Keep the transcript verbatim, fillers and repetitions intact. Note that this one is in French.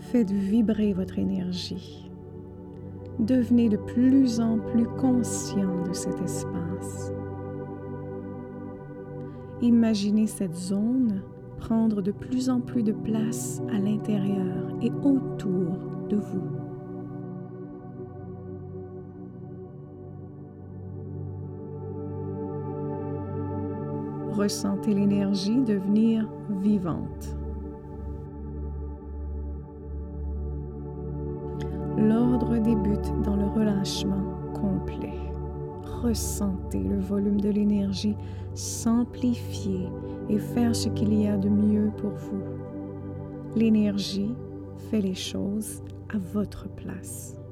Faites vibrer votre énergie. Devenez de plus en plus conscient de cet espace. Imaginez cette zone prendre de plus en plus de place à l'intérieur et autour de vous. Ressentez l'énergie devenir vivante. L'ordre débute dans le relâchement complet. Ressentez le volume de l'énergie s'amplifier et faire ce qu'il y a de mieux pour vous. L'énergie fait les choses à votre place.